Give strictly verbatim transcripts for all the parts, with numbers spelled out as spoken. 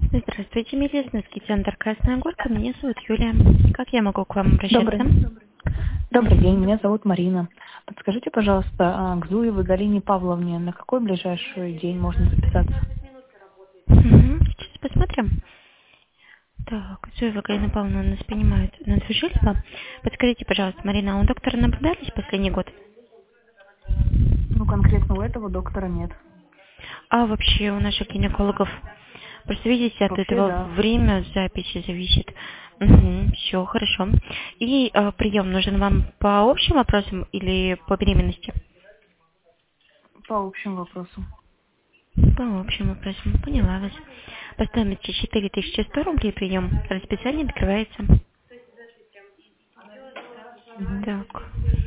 Здравствуйте, медицинский центр «Красная Горка». Меня зовут Юлия. Как я могу к вам обращаться? Добрый, добрый день, меня зовут Марина. Подскажите, пожалуйста, а, к Зуевой Галине Павловне на какой ближайший день можно записаться? Угу. Сейчас посмотрим. Так, Зоева Галина Павловна у нас принимает на Движильство. Подскажите, пожалуйста, Марина, а у доктора наблюдались последний год? Ну, конкретно у этого доктора нет. А вообще у наших гинекологов? Просто видите, от Вообще, этого да, время записи зависит. Угу, все, хорошо. И э, прием нужен вам по общим вопросам или по беременности? по общим вопросам. По общим вопросам, поняла вас. По стоимости четыре тысячи сто рублей прием. Расписание открывается. Мгм. Так.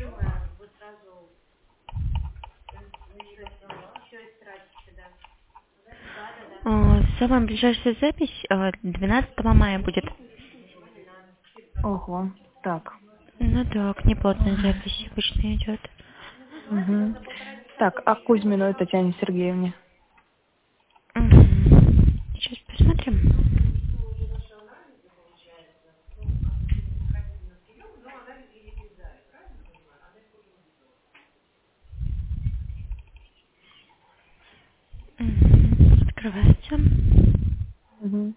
А, Самая ближайшая запись а, двенадцатого мая будет. Ого, так. Ну так, неплотная запись обычно идет. Мгм. Так, а Кузьминой Татьяне Сергеевне? Мгм. Сейчас посмотрим. Мгм. Открывается. Мгм.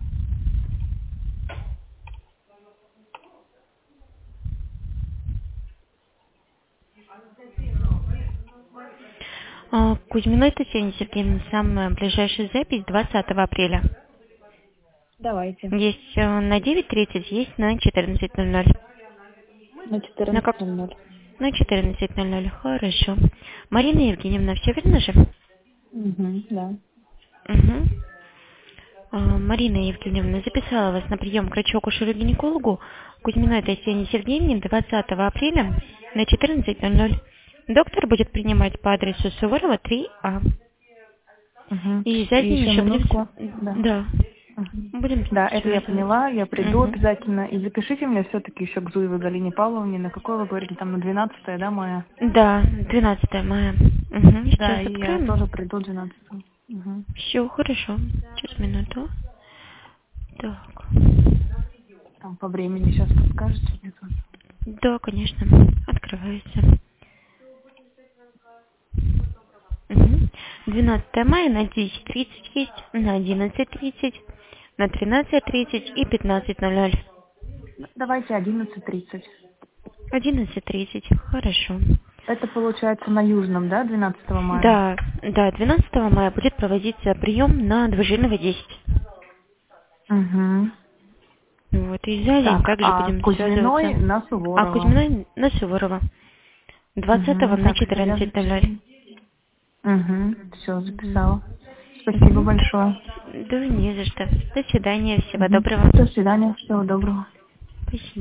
А, Кузьминой Татьяне Сергеевне самая ближайшая запись двадцатого апреля. Давайте. Есть э, на девять тридцать, есть на четырнадцать ноль ноль. На На как? четырнадцать ноль ноль. На четырнадцать ноль ноль. Хорошо. Марина Евгеньевна, все верно же? Угу, да. Угу. Марина Евгеньевна записала вас на прием к врачу-акушеру-гинекологу Кузьминой Татьяне Сергеевне двадцатого апреля на четырнадцать ноль ноль. Доктор будет принимать по адресу Суворова три А. Угу. И за И день еще еще будем... минутку. с- Да. Да, Мгм. будем Да, это я связываться. поняла, я приду Угу. обязательно. И запишите мне все-таки еще к Зуевой Галине Павловне, на какое вы говорили, там на двенадцатое, да, мая? Да, двенадцатого мая. Угу. Да, Сейчас и я откроем. тоже приду двенадцатого. Угу. Все, хорошо. Сейчас, минуту. Так. Там по времени сейчас подскажете мне тоже. Да, конечно. Открывается. Мгм. двенадцатого мая на десять тридцать есть, на одиннадцать тридцать, на тринадцать тридцать и пятнадцать ноль ноль. Да, давайте одиннадцать тридцать. одиннадцать тридцать. Хорошо. Это получается на Южном, да, двенадцатого мая? Да, да, двенадцатого мая будет проводиться прием на Движильного десять. Угу. Вот, и за день Так, также а будем Кузьминой связываться. на А Суворова. Кузьминой на Суворова. двадцатого Угу. на Так, все, я четырнадцать ноль ноль. записала. Угу. Все, Мгм. записала. Спасибо Мгм. большое. Да не за что. До свидания, всего Угу. доброго. До свидания, всего доброго. Спасибо.